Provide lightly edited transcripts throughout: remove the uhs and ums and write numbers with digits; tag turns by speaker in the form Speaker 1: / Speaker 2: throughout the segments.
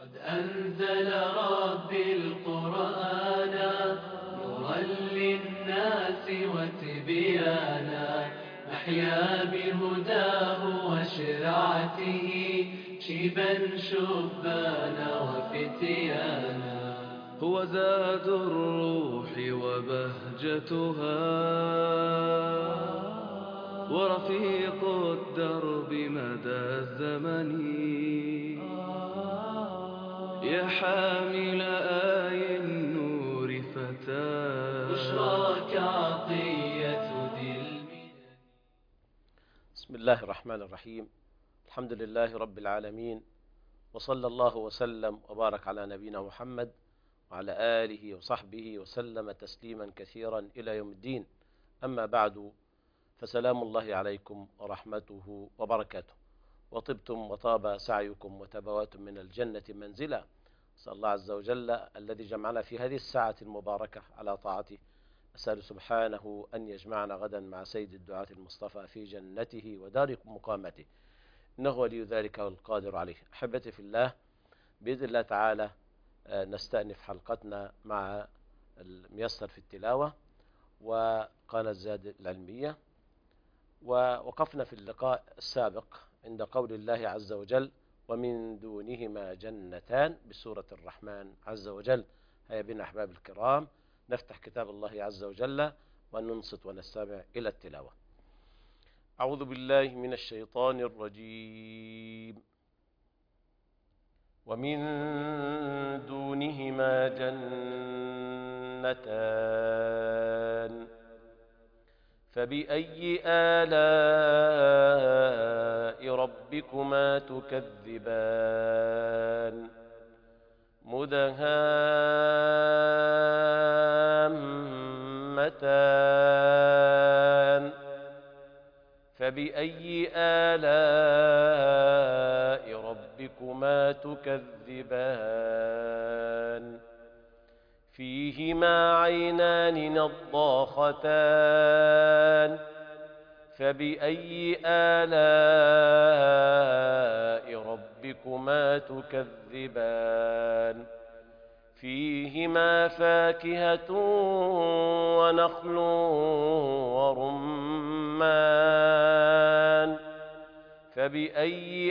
Speaker 1: قد أنزل ربي القرآن نورا للناس وتبيانا، نحيا بهداه وشرعته شيبا شبانا وفتيانا.
Speaker 2: هو زاد الروح وبهجتها ورفيق الدرب مدى الزمن، يا حامل آي النور فتاه
Speaker 1: بشراك عطية ذي المنن.
Speaker 3: بسم الله الرحمن الرحيم. الحمد لله رب العالمين، وصلى الله وسلم وبارك على نبينا محمد وعلى آله وصحبه وسلم تسليما كثيرا إلى يوم الدين. أما بعد، فسلام الله عليكم ورحمته وبركاته، وطبتم وطاب سعيكم وتبواتم من الجنة منزلا. أسأل الله عز وجل الذي جمعنا في هذه الساعة المباركة على طاعته، أسأل سبحانه أن يجمعنا غدا مع سيد الدعاة المصطفى في جنته ودار مقامته، إنه ولي ذلك والقادر عليه. أحبتي في الله، بإذن الله تعالى نستأنف حلقتنا مع الميسر في التلاوة وقناة زاد العلمية. ووقفنا في اللقاء السابق عند قول الله عز وجل: ومن دونهما جنتان، بسورة الرحمن عز وجل. هيا بنا أحباب الكرام نفتح كتاب الله عز وجل وننصت ونستمع إلى التلاوة. أعوذ بالله من الشيطان الرجيم. ومن دونهما جنتان، فبأي آلاء ربكما تكذبان؟ مدهامتان، فبأي آلاء ربكما تكذبان؟ فيهما عينان نضاختان، فبأي آلاء ربكما تكذبان؟ فيهما فاكهة ونخل ورمان، فبأي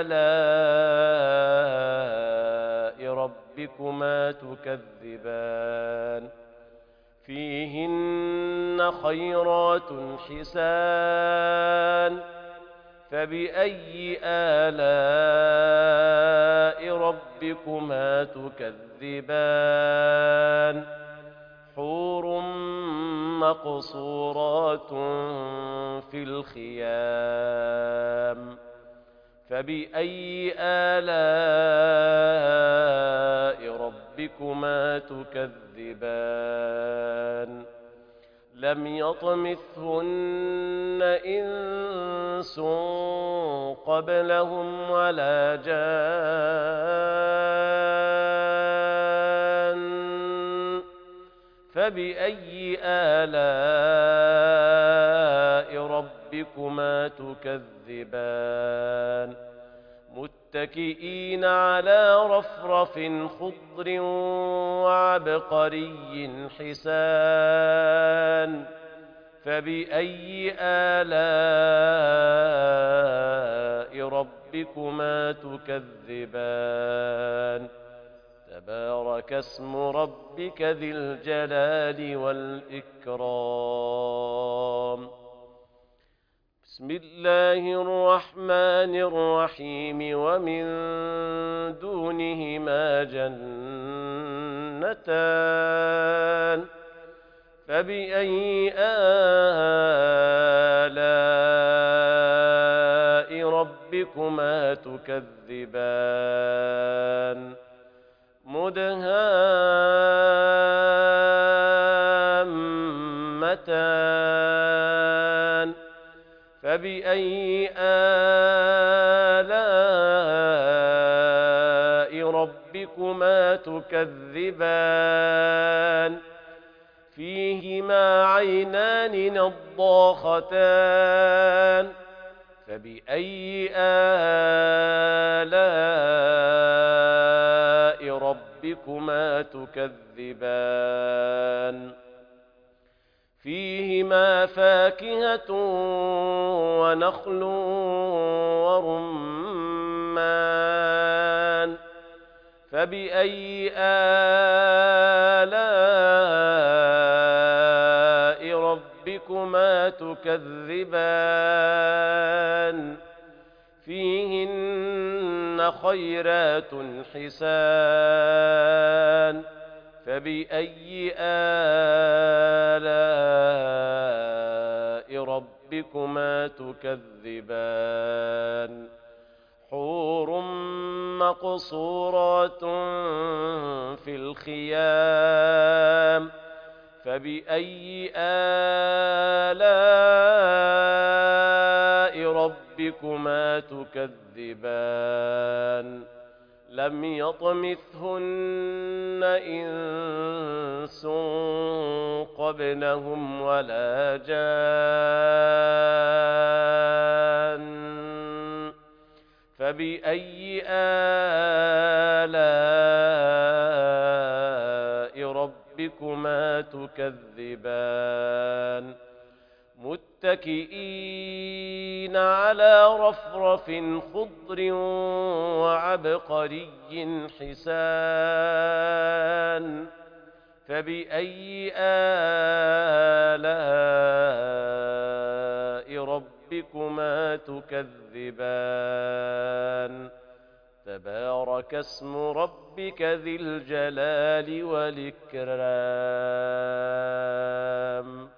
Speaker 3: آلاء ربكما تكذبان؟ فيهن خيرات حسان، فبأي آلاء ربكما تكذبان؟ حور مقصورات في الخيام، فبأي آلاء ربكما تكذبان؟ لم يطمثهن إنس قبلهم ولا جان، فبأي آلاء ربكما تكذبان؟ متكئين على رفرف خضر وعبقري حسان، فبأي آلاء ربكما تكذبان؟ تبارك اسم ربك ذي الجلال والإكرام. بسم الله الرحمن الرحيم. ومن دونهما جنتان، فبأي آلاء ربكما تكذبان؟ مدهامتان، فبأي آلاء ربكما تكذبان؟ فيهما عينان نضاختان، فبأي آلاء ربكما تكذبان فيهما فاكهة ونخل ورمان فبأي آلاء ربكما تكذبان فيهن خيرات حسان فبأي آلاء ربكما تكذبان حور مقصورات في الخيام فبأي آلاء ربكما تكذبان لم يطمثهن إنس قبلهم ولا جان فبأي آلاء ربكما تكذبان متكئين على رفرف خضر وعبقري حسان فبأي آلاء ربكما تكذبان تبارك اسم ربك ذي الجلال والإكرام.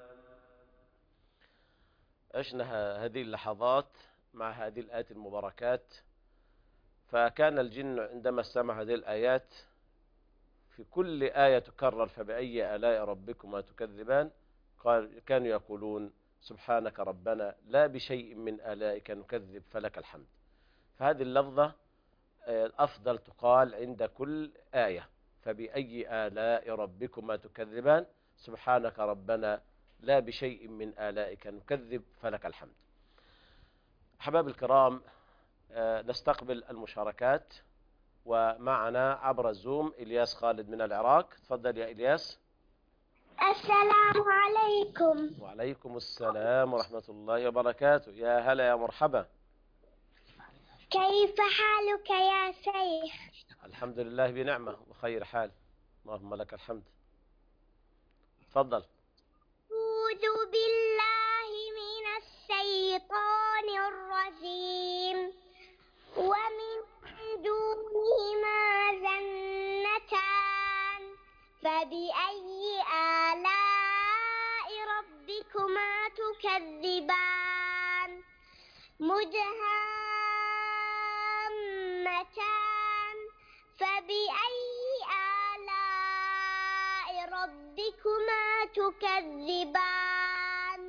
Speaker 3: عشنا هذه اللحظات مع هذه الآيات المباركات، فكان الجن عندما استمع هذه الآيات في كل آية تكرر فبأي آلاء ربكما تكذبان كانوا يقولون سبحانك ربنا لا بشيء من آلائك نكذب فلك الحمد. فهذه اللفظة أفضل تقال عند كل آية، فبأي آلاء ربكما تكذبان سبحانك ربنا لا بشيء من آلائك نكذب فلك الحمد. أحباب الكرام، نستقبل المشاركات، ومعنا عبر الزوم إلياس خالد من العراق. تفضل يا إلياس.
Speaker 4: السلام عليكم.
Speaker 3: وعليكم السلام ورحمة الله وبركاته. يا هلا يا مرحبا.
Speaker 4: كيف حالك يا شيخ؟
Speaker 3: الحمد لله بنعمة وخير حال، اللهم لك الحمد. تفضل.
Speaker 4: أعوذ بالله من الشيطان الرجيم. ومن دونهما جنتان فبأي آلاء ربكما تكذبان مدهامتان فبأي آلاء ربكما تكذبان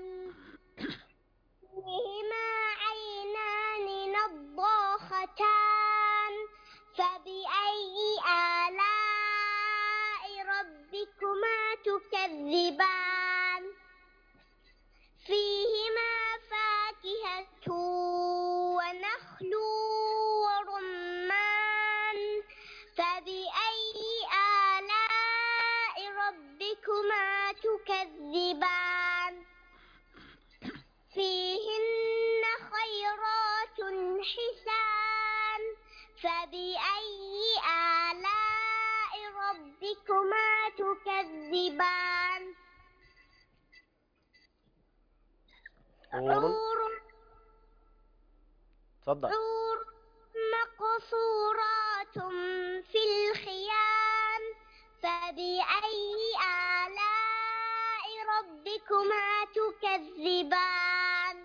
Speaker 4: فيهما عينان نضاختان فبأي آلاء ربكما تكذبان فيهما فاكهة ونخل ورمان فبأي آلاء ربكما تكذبان فيهن خيرات حسان فبأي آلاء ربكما تكذبان حور مقصورات في الخيام فبأي آلاء ربكما تكذبان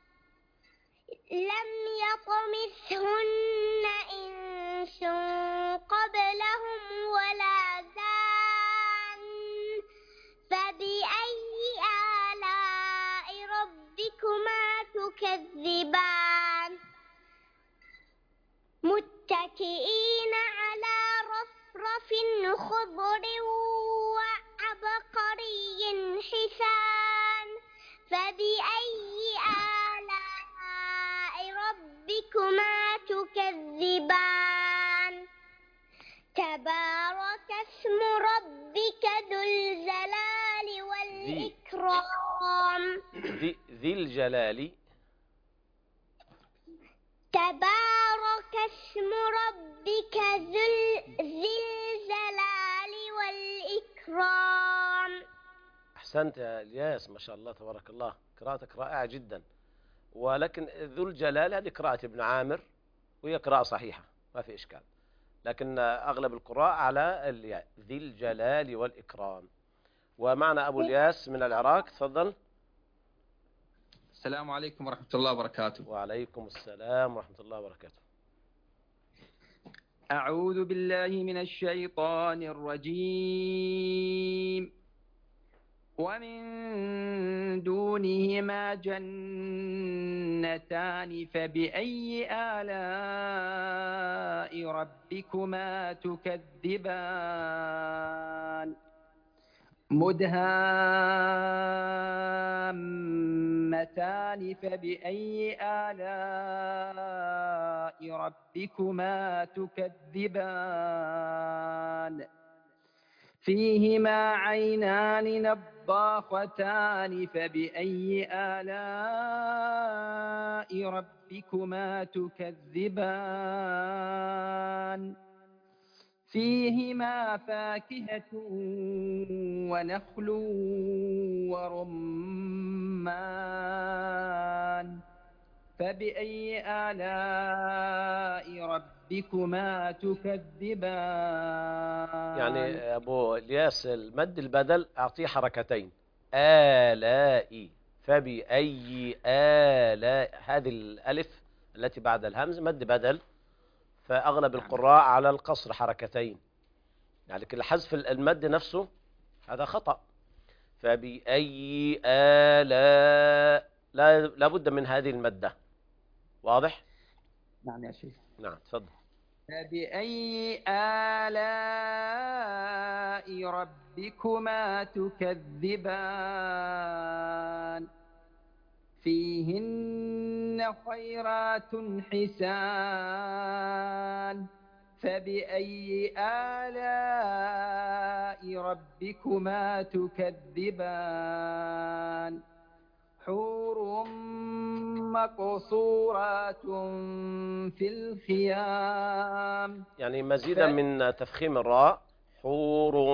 Speaker 4: لم يطمثهن إنس قبلهم ولا جان فبأي آلاء ربكما تكذبان متكئين على رفرف خضر وعبقري حسان فبأي آلاء ربكما تكذبان تبارك اسم ربك ذو الجلال والإكرام.
Speaker 3: ذي الجلال.
Speaker 4: تبارك اسم ربك ذي الجلال والإكرام.
Speaker 3: أحسنت يا الياس، ما شاء الله تبارك الله، قراءتك رائعة جدا. ولكن ذو الجلال هذه قراءة ابن عامر، وهي قراءة صحيحة ما في إشكال، لكن أغلب القراء على الياء، ذي الجلال والإكرام. ومعنا أبو الياس من العراق، تفضل.
Speaker 5: السلام عليكم ورحمة الله وبركاته.
Speaker 3: وعليكم السلام ورحمة الله وبركاته.
Speaker 5: أعوذ بالله من الشيطان الرجيم. ومن دونهما جنتان فبأي آلاء ربكما تكذبان مدهامتان فبأي آلاء ربكما تكذبان فيهما عينان نضاختان فبأي آلاء ربكما تكذبان فيهما فاكهة ونخل ورمان فبأي آلاء ربكما تكذبان.
Speaker 3: يعني أبو الياس المد البدل أعطيه حركتين، آلاء، فبأي آلاء، هذه الألف التي بعد الهمز مد بدل، فأغلب القراء على القصر حركتين، يعني لكن حذف المد نفسه هذا خطأ. فبأي آلاء لا بد من هذه المدة، واضح؟
Speaker 5: نعم يا شيخ.
Speaker 3: نعم تفضل.
Speaker 5: فبأي آلاء ربكما تكذبان فيهن خيرات حسان فبأي آلاء ربكما تكذبان حور مقصورات في الخيام.
Speaker 3: يعني مزيدا من تفخيم الراء، حور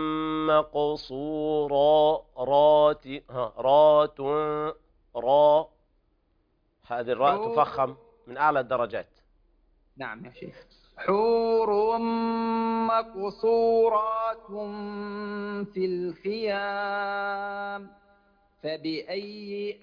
Speaker 3: مقصورات، رات، را، هذه الراء تفخم من أعلى الدرجات.
Speaker 5: نعم يا شيخ. حور مقصورات في الخيام فبأي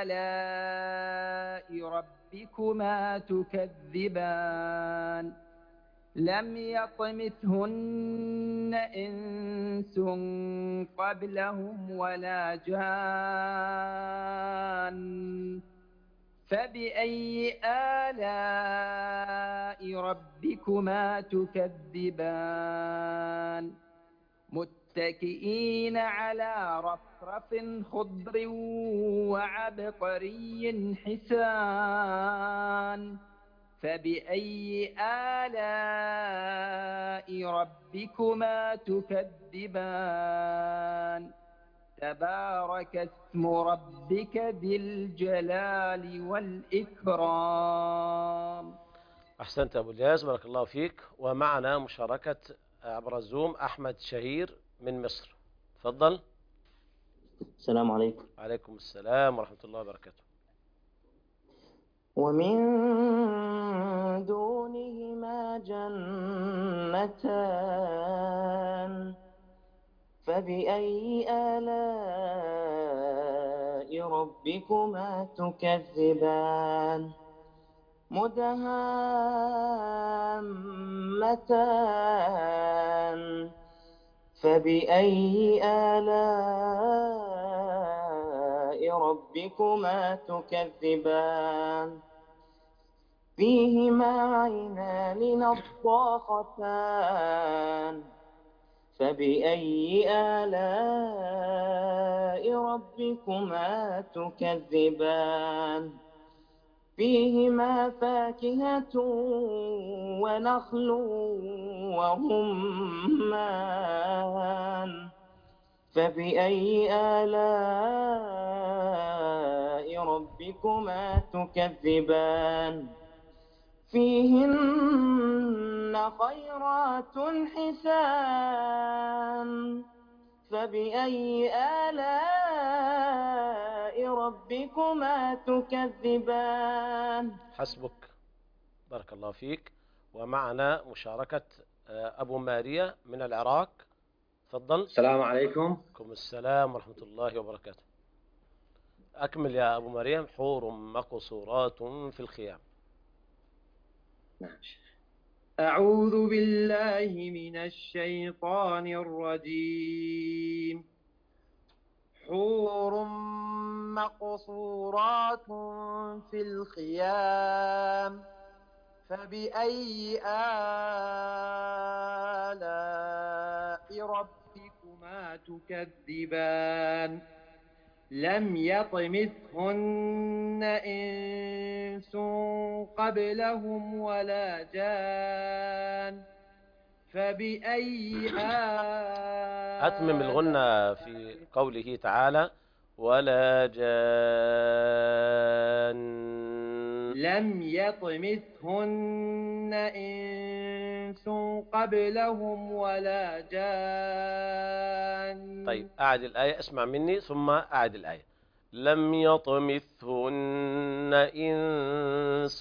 Speaker 5: آلاء ربكما تكذبان لم يطمثهن إنس قبلهم ولا جان فبأي آلاء ربكما تكذبان متكئين على رفرف خضر وعبقري حسان فبأي آلاء ربكما تكذبان تبارك اسم ربك ذي الجلال والإكرام.
Speaker 3: أحسنت أبو الياس، بارك الله فيك. ومعنا مشاركة عبر الزوم أحمد شهير من مصر، تفضل.
Speaker 6: السلام عليكم.
Speaker 3: عليكم السلام ورحمة الله وبركاته.
Speaker 6: ومن دونهما جنتان فبأي آلاء ربكما تكذبان مدهامتان فبأي آلاء ربكما تكذبان فيهما عينان نضاختان فبأي آلاء ربكما تكذبان فيهما فاكهة ونخل ورمان فبأي آلاء ربكما تكذبان فيهن خيرات حسان فبأي آلاء ربكما تكذبان.
Speaker 3: حسبك، بارك الله فيك. ومعنا مشاركة أبو ماريا من العراق. تفضل.
Speaker 7: السلام عليكم.
Speaker 3: عليكم السلام ورحمة الله وبركاته. أكمل يا أبو مريم. حور مقصورات في الخيام.
Speaker 7: نعم.
Speaker 5: أعوذ بالله من الشيطان الرجيم. حور مقصورات في الخيام فبأي آلاء ربكما تكذبان لم يطمثهن إنس قبلهم ولا جان فبأي آلاء
Speaker 3: أتمم الغنى في قوله تعالى ولا جان.
Speaker 5: لم يطمثهن إنس قبلهم ولا جان.
Speaker 3: طيب أعد الآية، اسمع مني ثم أعد الآية. لم يطمثهن إنس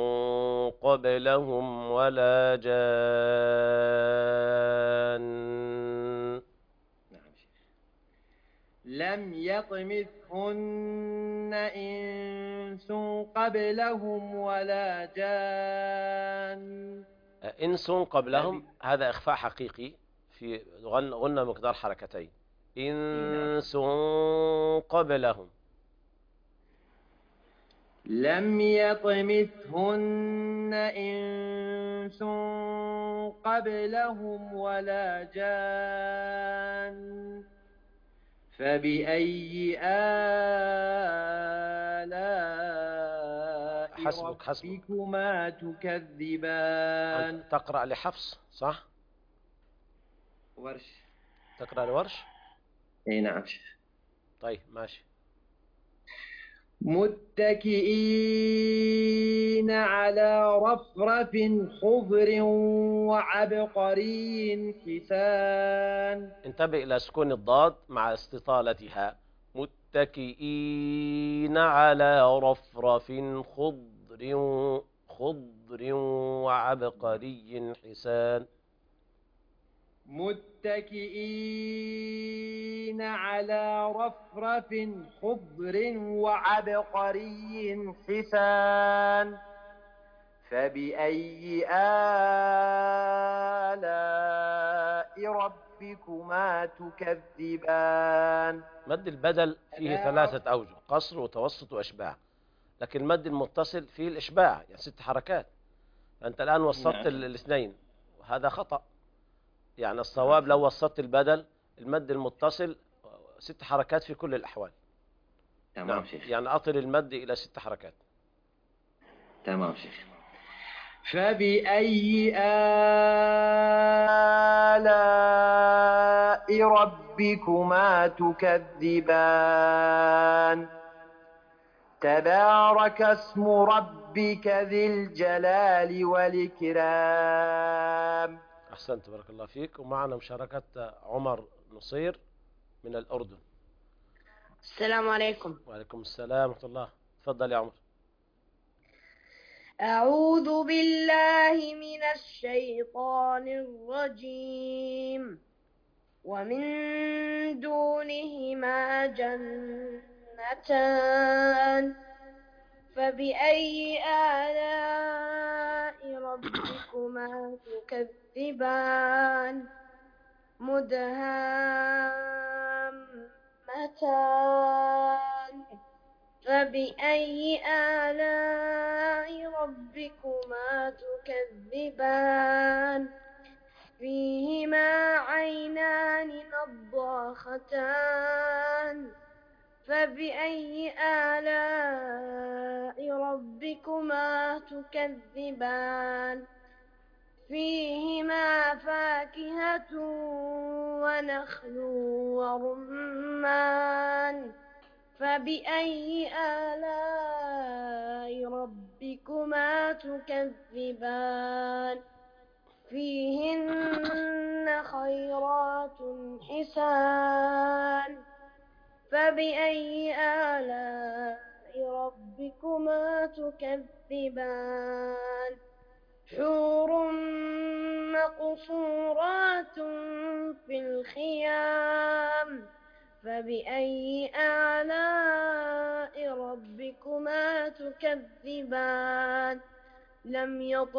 Speaker 3: قبلهم ولا جان.
Speaker 5: لم يطمثهن إنس قبلهم ولا جان.
Speaker 3: إنس قبلهم هذا إخفاء حقيقي في غنى مقدار حركتين. إنس قبلهم.
Speaker 5: لم يطمثهن إنس قبلهم ولا جان فبأي آلاء
Speaker 3: حسبك
Speaker 5: ربكما تكذبان.
Speaker 3: أنت تقرأ لحفص صح؟
Speaker 5: ورش.
Speaker 3: تقرأ لورش؟
Speaker 7: اي نعم.
Speaker 3: طيب ماشي.
Speaker 5: متكئين على رفرف خضر وعبقري حسان.
Speaker 3: انتبه إلى سكون الضاد مع استطالتها. متكئين على رفرف خضر وعبقري حسان.
Speaker 5: متكئين على رفرف خضر وعبقري حسان فبأي آلاء ربكما تكذبان.
Speaker 3: مد البدل فيه ثلاثة أوجه: قصر وتوسط وإشباع. لكن المد المتصل فيه الإشباع، يعني 6 حركات. أنت الآن وسطت الاثنين وهذا خطأ. يعني الصواب لو وسطت البدل المد المتصل 6 حركات في كل الأحوال.
Speaker 7: تمام شيخ.
Speaker 3: يعني أطل المد إلى 6 حركات.
Speaker 7: تمام شيخ.
Speaker 5: فبأي آلاء ربكما تكذبان تبارك اسم ربك ذي الجلال والإكرام.
Speaker 3: أحسنت، بارك الله فيك. ومعنا مشاركة عمر نصير من الأردن.
Speaker 4: السلام عليكم.
Speaker 3: وعليكم السلام ورحمة الله. تفضل يا عمر.
Speaker 4: أعوذ بالله من الشيطان الرجيم. ومن دونهما جنتان فبأي آلاء ربكما تكذبان مدهامتان فبأي آلاء ربكما تكذبان فيهما عينان نضاختان فبأي آلاء ربكما تكذبان فيهما فاكهة ونخل ورمان فبأي آلاء ربكما تكذبان فيهن خيرات حسان فبأي آلاء ربكما تكذبان حور مقصورات في الخيام فبأي آلاء ربكما تكذبان لم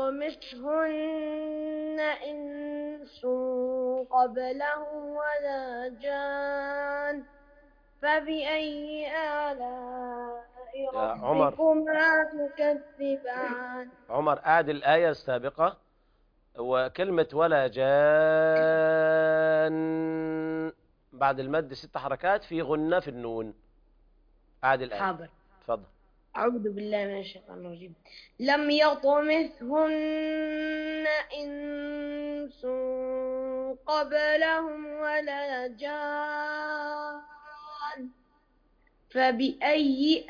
Speaker 4: يطمثهن إنس قبلهم ولا جان فبأي آلاء ربكما تكذبان.
Speaker 3: عمر أعد الآية السابقة، وكلمة ولا جان بعد المد 6 حركات في غنة في النون. أعد الآية.
Speaker 4: حاضر.
Speaker 3: تفضل.
Speaker 4: أعوذ بالله من الشيطان الرجيم. لم يطمثهن إنس قبلهم ولا جان فبأي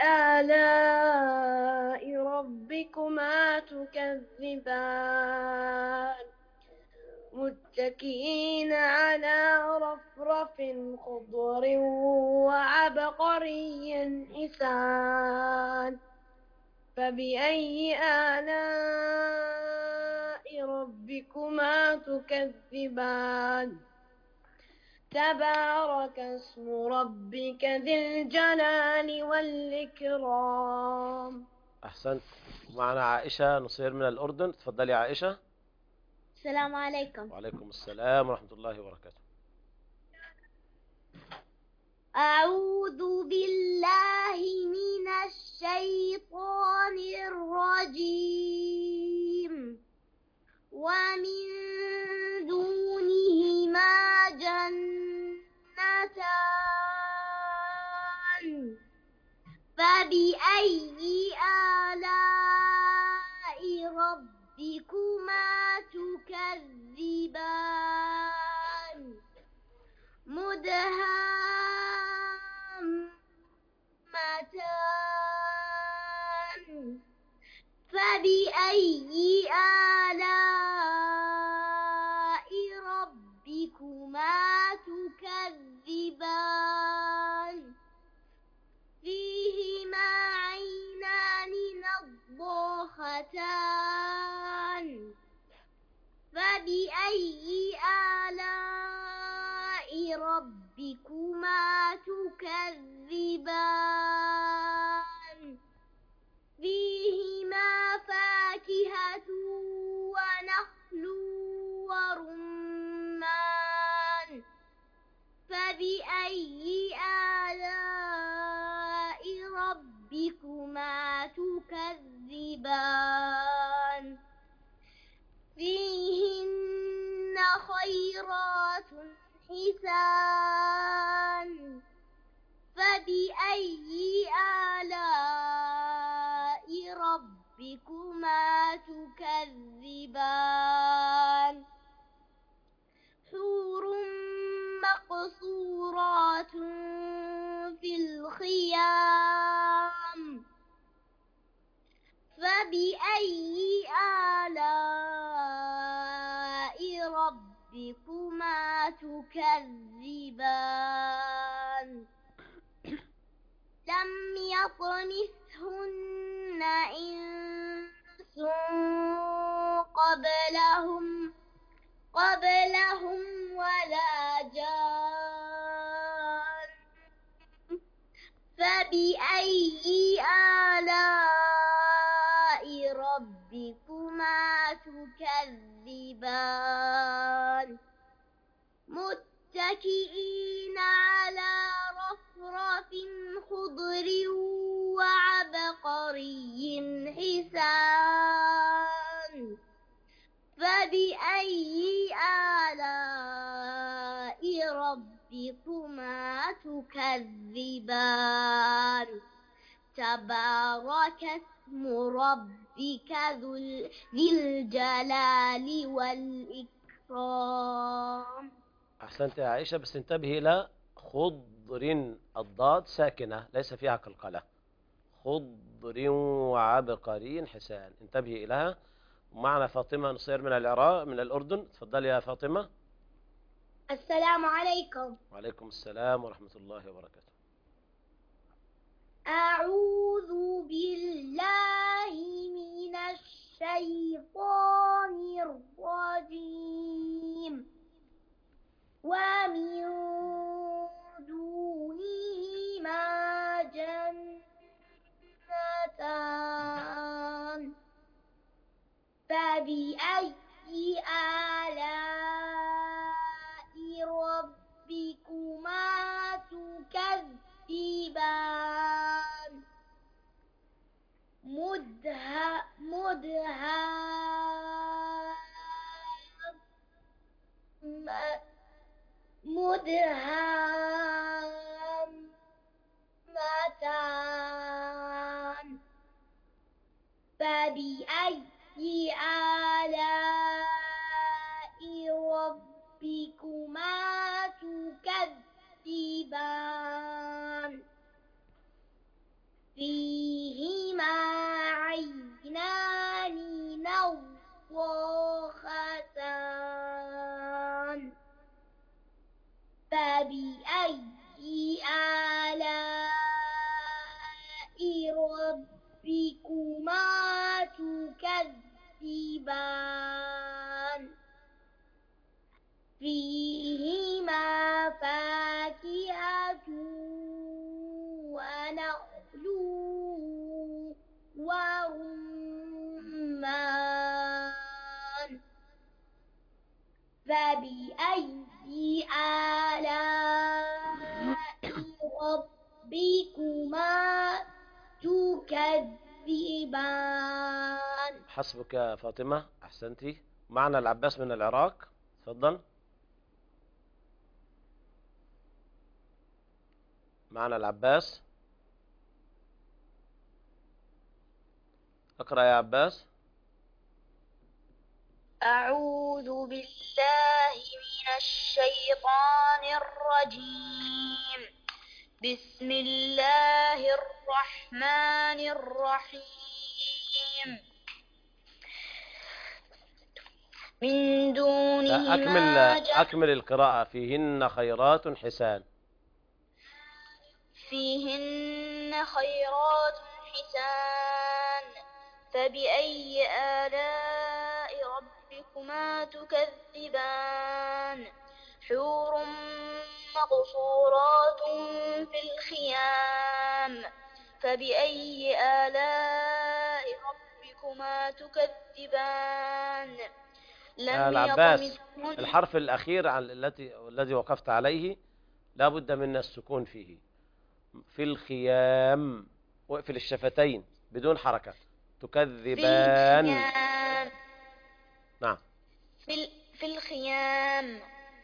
Speaker 4: آلاء ربكما تكذبان متكئين على رفرف خضر وعبقري حسان فبأي آلاء ربكما تكذبان تبارك اسم ربك ذي الجلال والإكرام.
Speaker 3: أحسنت. معنا عائشة نصير من الأردن. تفضلي يا عائشة.
Speaker 4: السلام عليكم.
Speaker 3: وعليكم السلام ورحمة الله وبركاته.
Speaker 4: أعوذ بالله من الشيطان الرجيم. ومن دونهما جنتان فبأي آلاء ربكما تكذبان مدهامتان فبأي آلاء ربكما تكذبان فيهما عينان نضاختان فبأي آلاء ربكما تكذبان فيهما فاكهة ونخل ورمان فبأي آلاء ربكما تكذبان فيهن خيرات حسان فبأي آلاء ربكما تكذبان حور مقصورات في الخيام فبأي آلاء ربكما تكذبان لم يطمثهن إنس قبلهم ولا جان فبأي آلاء ربكما تكذبان متكئين على رفرف خضر وعبقري حسان فبأي آلاء ربكما تكذبان تبارك اسم ربك ذي الجلال والإكرام.
Speaker 3: أحسنت يا عائشة، بس انتبهي إلى خضر، الضاد ساكنة ليس فيها قلقلة. خضر وعبقري حسان، انتبهي إليها. ومعنا فاطمة نصير من العراق، من الأردن. تفضلي يا فاطمة.
Speaker 4: السلام عليكم.
Speaker 3: وعليكم السلام ورحمة الله وبركاته.
Speaker 4: أعوذ بالله من الشيطان الرجيم. ومن دونهما جنتان فبأي آلاء ربكما تكذبان مدهامتان فبأي آلاء ربكما تكذبان فيهما عينان نضاختان فبأي آلاء ربكما تكذبان فيهما فاكهة ونخل ورمان فبأي آلاء ربكما تكذبان.
Speaker 3: حسبك يا فاطمة، أحسنتي. معنا العباس من العراق. تفضل. معنا العباس. اقرأ يا عباس.
Speaker 4: أعوذ بالله من الشيطان الرجيم. بسم الله الرحمن الرحيم. من دونهما
Speaker 3: أكمل القراءة. فيهن خيرات حسان.
Speaker 4: فيهن خيرات حسان فبأي آلاء ربكما تكذبان حور مقصورات في الخيام فبأي آلاء ربكما تكذبان
Speaker 3: العباس، الحرف الأخير الذي وقفت عليه لا بد من السكون فيه. في الخيام، واقفل الشفتين بدون حركة. تكذبان. نعم.
Speaker 4: في الخيام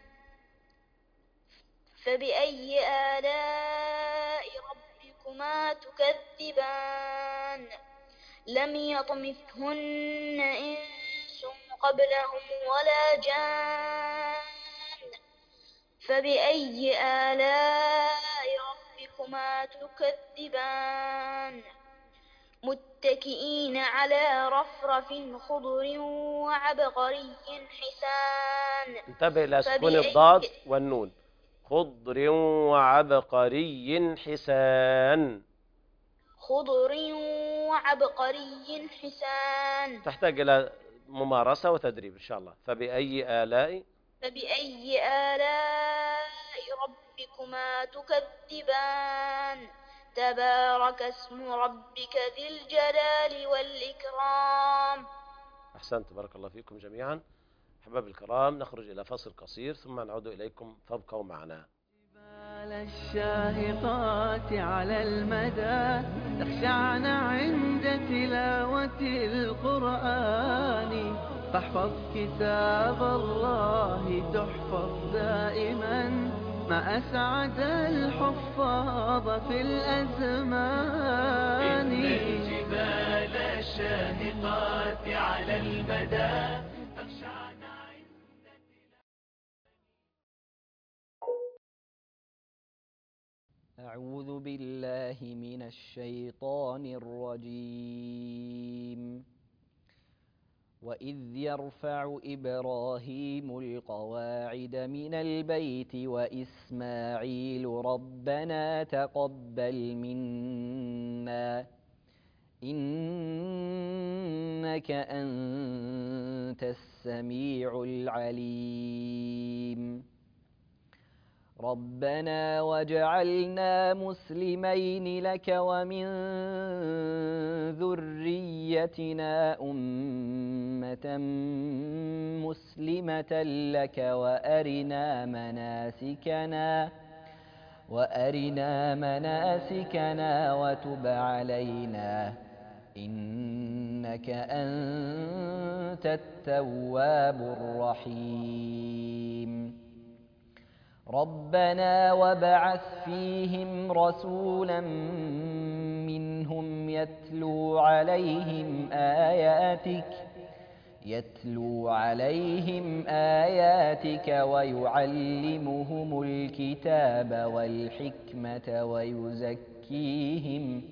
Speaker 4: فبأي آلاء ربكما تكذبان لم يطمثهن إنس قبلهم ولا جان فبأي آلاء ربكما تكذبان متكئين على رفرف خضر وعبقري حسان.
Speaker 3: انتبه إلى سكون الضاد والنون. خضر وعبقري حسان.
Speaker 4: خضر وعبقري حسان.
Speaker 3: تحتاج إلى ممارسة وتدريب إن شاء الله. فبأي آلاء
Speaker 4: ربكما تكذبان تبارك اسم ربك ذي الجلال والإكرام.
Speaker 3: أحسنت، بارك الله فيكم جميعا. أحباب الكرام، نخرج إلى فصل قصير ثم نعود إليكم، فابقوا معنا.
Speaker 1: جبال الشاهقات على المدى تخشعن عند تلاوة القرآن فاحفظ كتاب الله تحفظ دائما ما أسعد الحفاظ في الأزمان.
Speaker 2: إن الجبال الشاهقات على المدى تخشعن.
Speaker 8: أعوذ بالله من الشيطان الرجيم. وإذ يرفع إبراهيم القواعد من البيت وإسماعيل ربنا تقبل منا إنك أنت السميع العليم. ربنا واجعلنا مسلمين لك ومن ذريتنا أمة مسلمة لك وأرنا مناسكنا وتب علينا إنك أنت التواب الرحيم. ربنا وابعث فيهم رسولا منهم يتلو عليهم آياتك ويعلمهم الكتاب والحكمة ويزكيهم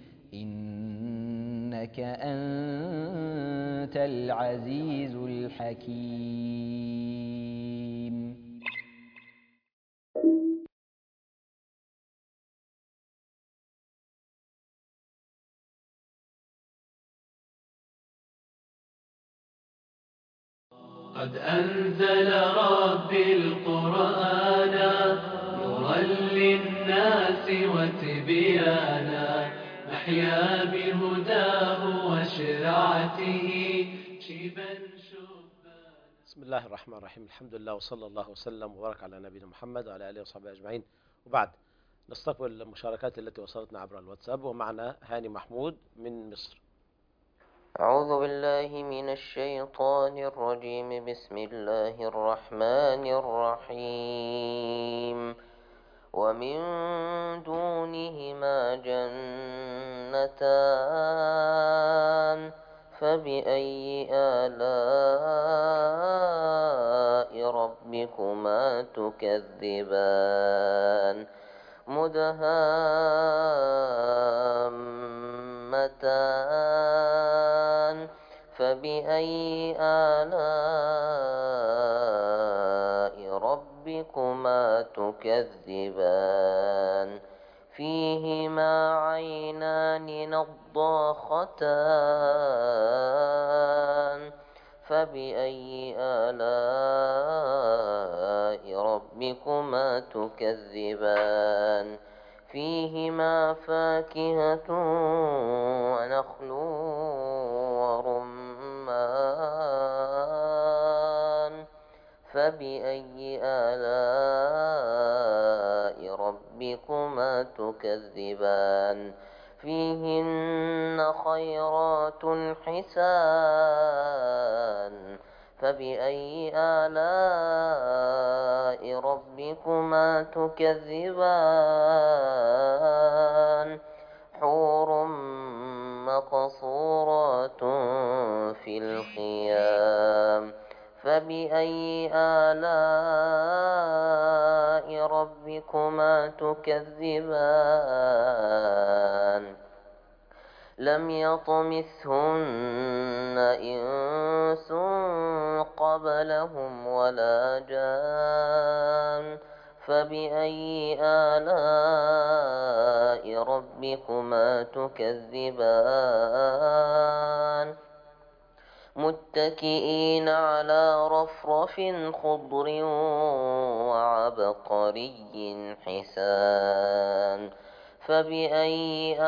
Speaker 8: إنك أنت العزيز الحكيم.
Speaker 2: قد أنزل ربي القرآن نورا للناس وتبيانا نحيا بهداه وشرعته شيبا شبانا.
Speaker 3: بسم الله الرحمن الرحيم. الحمد لله وصلى الله وسلم وبارك على نبينا محمد وعلى آله وصحبه أجمعين، وبعد نستقبل المشاركات التي وصلتنا عبر الواتساب. ومعنا هاني محمود من مصر.
Speaker 9: أعوذ بالله من الشيطان الرجيم. بسم الله الرحمن الرحيم. ومن دونهما جنتان فبأي آلاء ربكما تكذبان مدهامتان فبأي آلاء ربكما تكذبان فيهما عينان نضاختان فبأي آلاء ربكما تكذبان فيهما فاكهة ونخل ورمان فبأي آلاء ربكما تكذبان فيهن خيرات حسان فبأي آلاء ربكما تكذبان حور مقصورات في الخيام فبأي آلاء ربكما تكذبان لم يطمثهن إنس قبلهم ولا جان فبأي آلاء ربكما تكذبان متكئين على رفرف خضر وعبقري حسان فبأي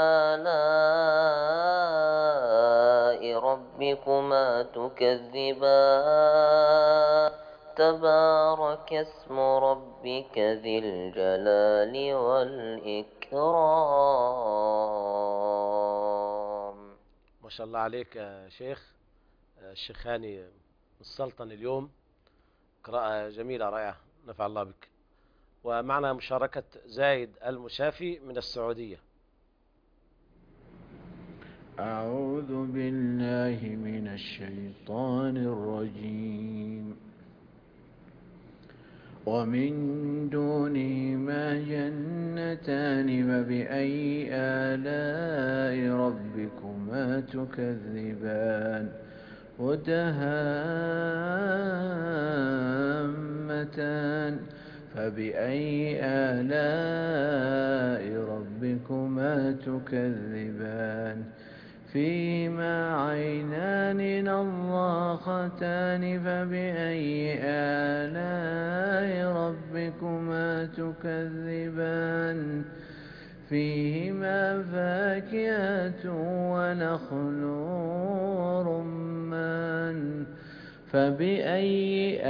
Speaker 9: آلاء ربكما تكذبان تبارك اسم ربك ذي الجلال والإكرام.
Speaker 3: ما شاء الله عليك يا شيخ. الشيخ هاني السلطن اليوم قراءة جميلة رائعة، نفع الله بك. ومعنا مشاركة زايد المشافي من السعودية.
Speaker 10: أعوذ بالله من الشيطان الرجيم. ومن دونهما جنتان فبأي آلاء ربكما تكذبان مدهامتان فبأي آلاء ربكما تكذبان فيهما عينان نضاختان فبأي آلاء ربكما تكذبان فيهما فاكهة ونخل ورمان فبأي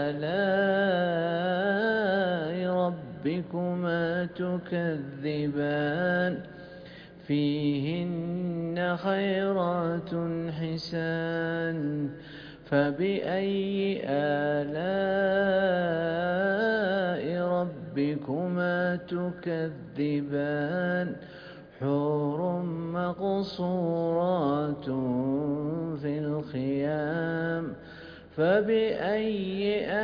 Speaker 10: آلاء ربكما تكذبان فيهن خيرات حسان فبأي آلاء ربكما تكذبان حور مقصورات في الخيام فبأي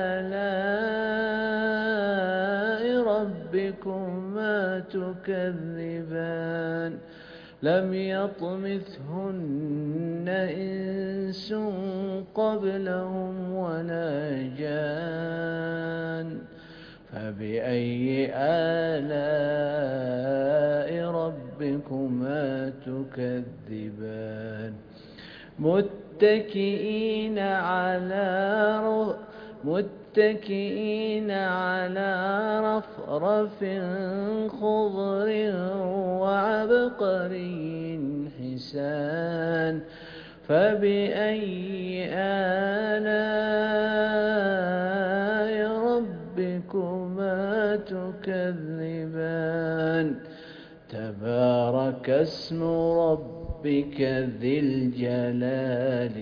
Speaker 10: آلاء ربكما تكذبان لم يطمثهن إنس قبلهم ولا جان فبأي آلاء ربكما تكذبان متكئين على رفرف خضر وعبقري حسان فبأي آلاء ربكما تكذبان تبارك اسم ربك ذي الجلال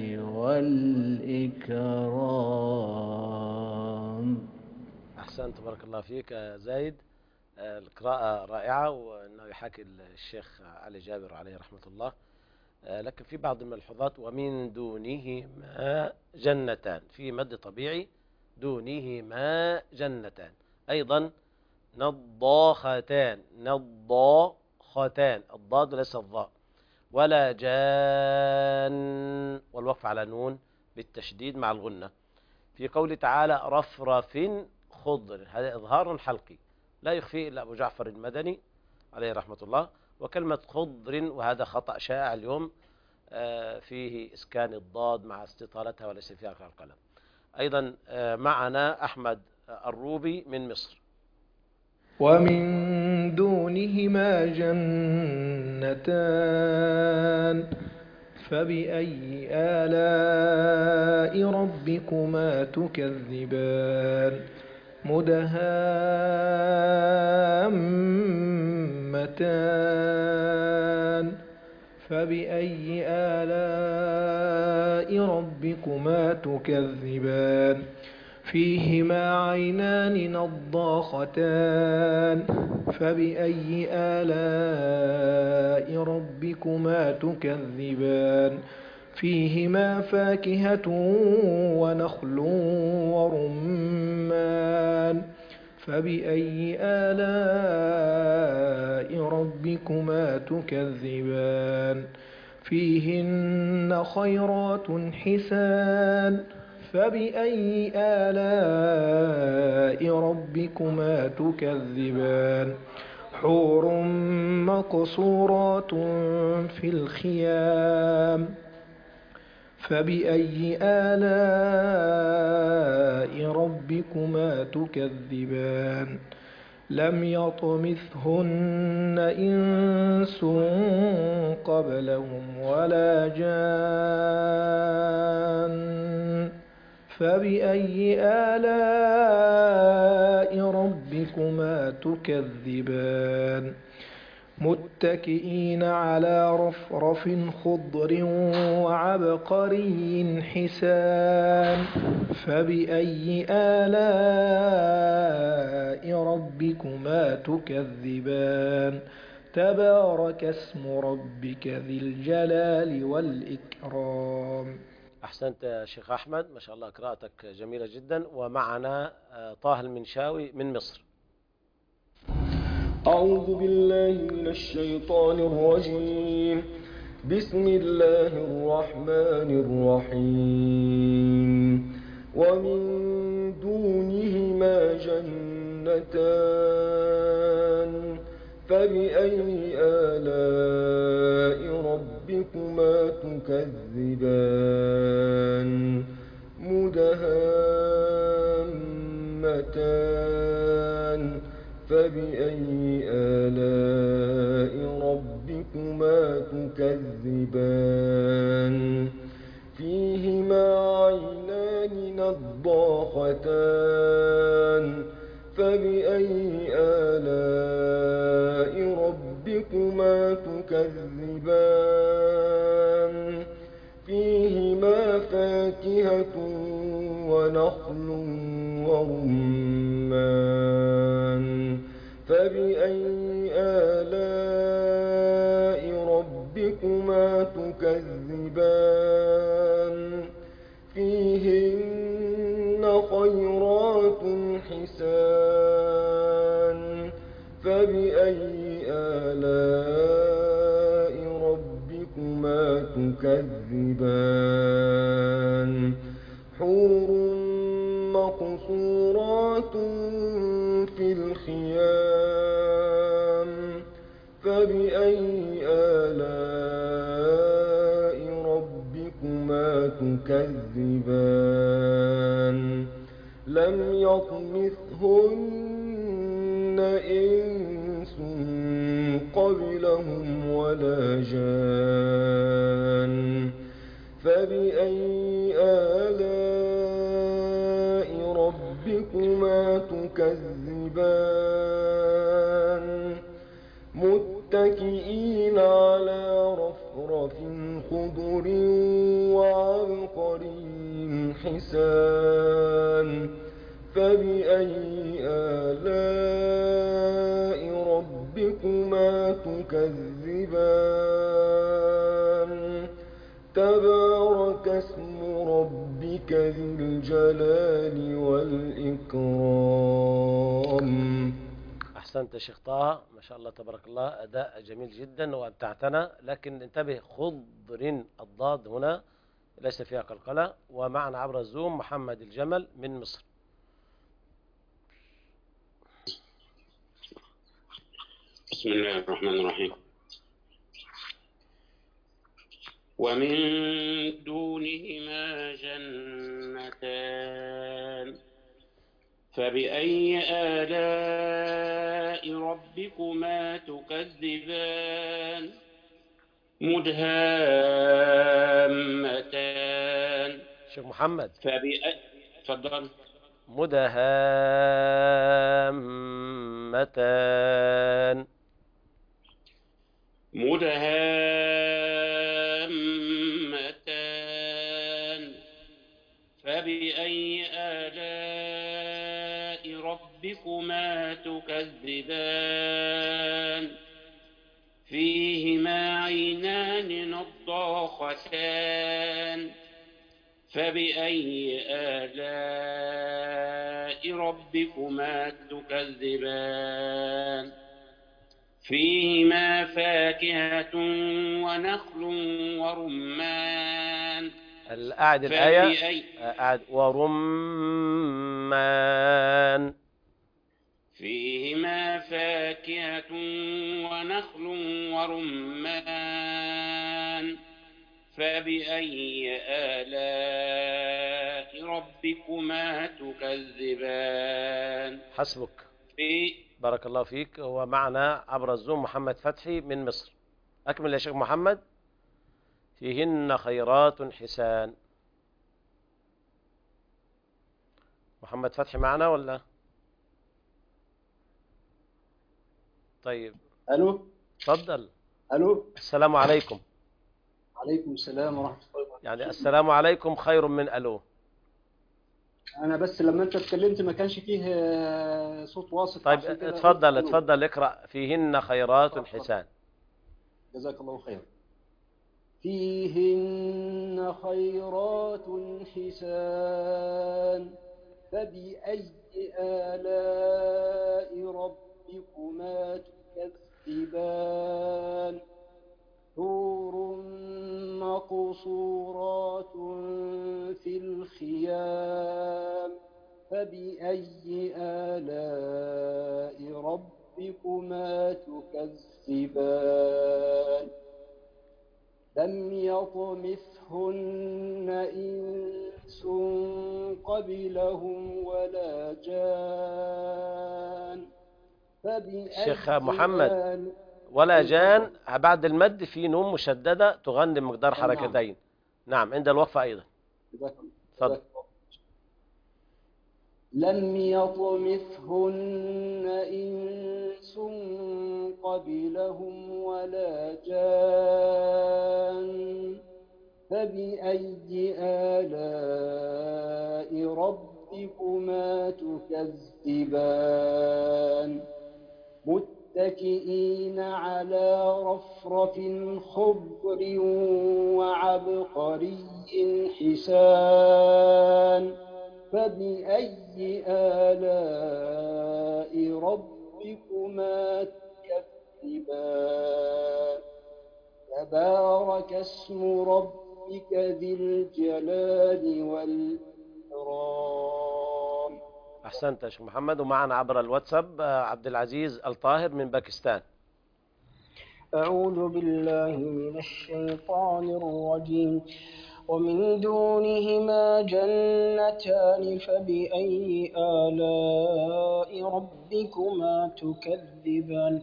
Speaker 10: والإكرام.
Speaker 3: أحسنت، بارك الله فيك زايد. القراءة رائعة، وأنه يحاكي الشيخ علي جابر عليه رحمة الله. لكن في بعض الملحوظات. ومن دونهما جنتان، في مد طبيعي. دونهما جنتان. أيضا نضاختان، نضاختان، الضاد ليس الضاء. ولا جان، والوقف على نون بالتشديد مع الغنة. في قول تعالى رفرف خضر، هذا إظهار حلقي لا يخفيه إلا أبو جعفر المدني عليه رحمة الله. وكلمة خضر، وهذا خطأ شائع اليوم، فيه إسكان الضاد مع استطالتها وليس فيها القلم. أيضا معنا أحمد الروبي من مصر.
Speaker 11: ومن دونهما جنتان فبأي آلاء ربكما تكذبان مدهامتان فبأي آلاء ربكما تكذبان فيهما عينان نضاختان فبأي آلاء ربكما تكذبان فيهما فاكهة ونخل ورمان فبأي آلاء ربكما تكذبان فيهن خيرات حسان فبأي آلاء ربكما تكذبان حور مقصورات في الخيام فبأي آلاء ربكما تكذبان لم يطمثهن إنس قبلهم ولا جان فبأي آلاء ربكما تكذبان متكئين على رفرف خضر وعبقري حسان فبأي آلاء ربكما تكذبان تبارك اسم ربك ذي الجلال والإكرام.
Speaker 3: أحسنت يا شيخ أحمد، ما شاء الله قراءتك جميلة جدا. ومعنا طه المنشاوي من مصر.
Speaker 12: أعوذ بالله من الشيطان الرجيم. بسم الله الرحمن الرحيم. ومن دونهما جنتان فبأي آلاء ربكما تكذبان مدهامتان فبأي آلاء ربكما تكذبان فيهما عينان نضاختان فبأي آلاء ربكما تكذبان فيهما فاكهة ونخل ورمان فبأي آلاء ربكما تكذبان فيهن خيرات حسان فبأي آلاء ربكما تكذبان حور مقصورات في الخيام فبأي آلاء ربكما تكذبان لم يطمثهن إنس قبلهم ولا جان فبأي آلاء ربكما تكذبان متكئين على رفرف خضر وعبقري حسان فبأي آلاء ربكما تكذبان تبارك اسم ربك ذي الجلال والإكرام.
Speaker 3: أحسنت يا شيخ طه، ما شاء الله تبارك الله، أداء جميل جدا وأمتعتنا. لكن انتبه، خضر الضاد هنا ليس فيها قلقلة. ومعنا عبر الزوم محمد الجمل من مصر.
Speaker 13: بسم الله الرحمن الرحيم. ومن دونهما جنتان فبأي آلاء ربكما تكذبان مدهامتان.
Speaker 3: شيخ محمد
Speaker 13: تفضل.
Speaker 3: مدهامتان.
Speaker 13: مدهامتان فبأي آلاء ربكما تكذبان فيهما عينان نضاختان فبأي آلاء ربكما تكذبان فيهما فاكهة ونخل ورمان.
Speaker 3: الأعد الآية أعد ورمان.
Speaker 13: فيهما فاكهة ونخل ورمان فبأي آلاء ربكما تكذبان.
Speaker 3: حسبك. بارك الله فيك. ومعنا عبر الزوم محمد فتحي من مصر. أكمل يا شيخ محمد. فيهن خيرات حسان. محمد فتحي معنا ولا؟ طيب.
Speaker 14: ألو.
Speaker 3: تفضل.
Speaker 14: ألو.
Speaker 3: السلام عليكم.
Speaker 14: عليكم السلام ورحمة الله وبركاته.
Speaker 3: يعني السلام عليكم خير من ألو.
Speaker 14: انا بس لما انت اتكلمت ما كانش فيه صوت واسط.
Speaker 3: طيب
Speaker 14: عشان كده
Speaker 3: اتفضل اقرأ. فيهن خيرات حسان.
Speaker 14: جزاك الله خير. فيهن خيرات حسان فبأي آلاء ربكما تكذبان حور مقصورات في الخيام فبأي آلاء ربكما تكذبان لم يطمثهن إنس قبلهم ولا جان
Speaker 3: شيخ محمد، ولا جان بعد المد في نون مشددة تغني بمقدار حركتين. نعم عند الوقفة أيضا. تفضل.
Speaker 14: لم يطمثهن إنس قبلهم ولا جان فبأي آلاء ربكما تكذبان متكئين على رفرف خضر وعبقري حسان فبأي آلاء ربكما تكذبان تبارك اسم ربك ذي الجلال والإكرام.
Speaker 3: أحسنت يا شيخ محمد. ومعنا عبر الواتساب عبد العزيز الطاهر من باكستان.
Speaker 15: أعوذ بالله من الشيطان الرجيم. ومن دونهما جنتان فبأي آلاء ربكما تكذبان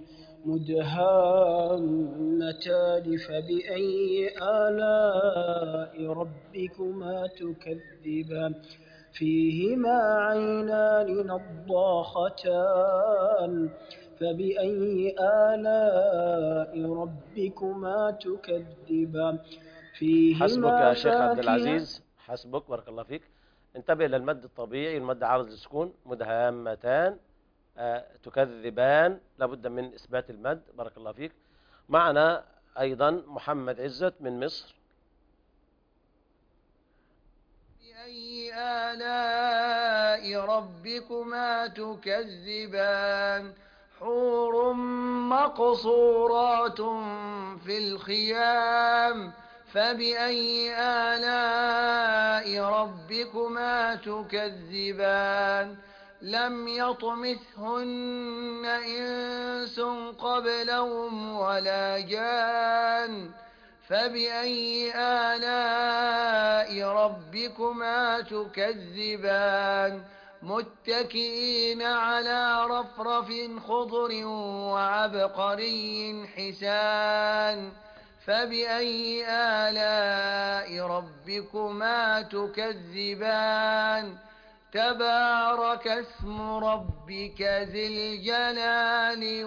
Speaker 15: مدهامتان فبأي آلاء ربكما تكذبان فيهما عينان نضاختان فبأي آلاء ربكما تكذبان
Speaker 3: حسبك يا شيخ عبد العزيز، حسبك بارك الله فيك. انتبه للمد الطبيعي، المد عارض للسكون. مدهامتان تكذبان لابد من إثبات المد. بارك الله فيك. معنا أيضا محمد عزت من مصر.
Speaker 16: بأي آلاء ربكما تكذبان حور مقصورات في الخيام فبأي آلاء ربكما تكذبان لم يطمثهن إنس قبلهم ولا جان فبأي آلاء ربكما تكذبان متكئين على رفرف خضر وعبقري حسان فبأي آلاء ربكما تكذبان تبارك اسم ربك ذي الجلال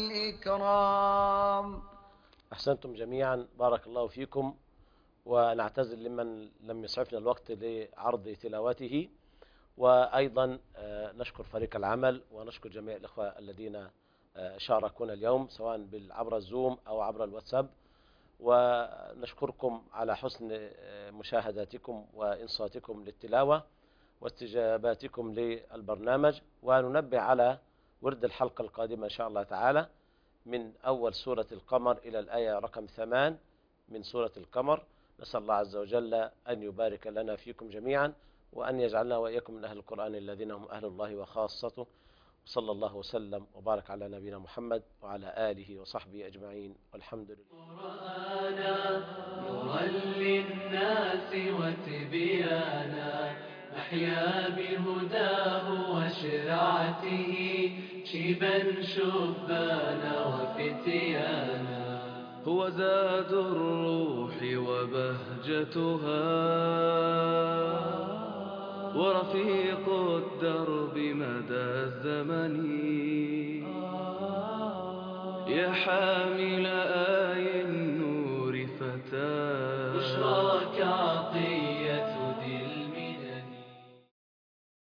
Speaker 16: والإكرام.
Speaker 3: أحسنتم جميعا بارك الله فيكم. ونعتذر لمن لم يسعفنا الوقت لعرض تلاوته. وأيضا نشكر فريق العمل ونشكر جميع الإخوة الذين شاركونا اليوم سواء عبر الزوم أو عبر الواتساب. ونشكركم على حسن مشاهداتكم وإنصاتكم للتلاوة واستجاباتكم للبرنامج. وننبه على ورد الحلقة القادمة إن شاء الله تعالى من أول سورة القمر إلى الآية رقم 8 من سورة القمر. نسأل الله عز وجل أن يبارك لنا فيكم جميعا وأن يجعلنا وإياكم من أهل القرآن الذين هم أهل الله وخاصته. صلى الله وسلم وبارك على نبينا محمد وعلى آله وصحبه أجمعين والحمد لله.
Speaker 2: قرآنا نورا للناس وتبيانا نحيا بهداه وشرعته شيبا شبانا وفتيانا
Speaker 17: هو زاد الروح وبهجتها ورفيق الدرب مدى الزمن يا حامل